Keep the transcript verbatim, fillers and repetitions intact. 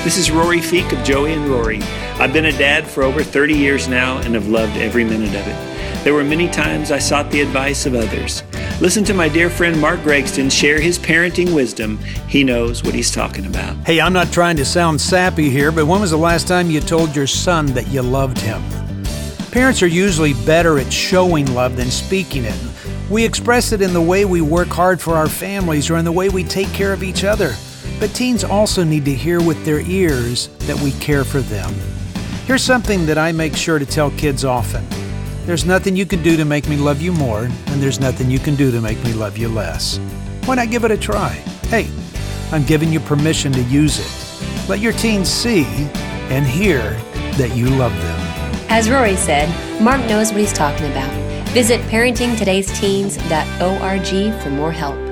This is Rory Feek of Joey and Rory. I've been a dad for over thirty years now and have loved every minute of it. There were many times I sought the advice of others. Listen to my dear friend Mark Gregston share his parenting wisdom. He knows what he's talking about. Hey, I'm not trying to sound sappy here, but when was the last time you told your son that you loved him? Parents are usually better at showing love than speaking it. We express it in the way we work hard for our families or in the way we take care of each other. But teens also need to hear with their ears that we care for them. Here's something that I make sure to tell kids often. There's nothing you can do to make me love you more, and there's nothing you can do to make me love you less. Why not give it a try? Hey, I'm giving you permission to use it. Let your teens see and hear that you love them. As Rory said, Mark knows what he's talking about. Visit parenting todays teens dot org for more help.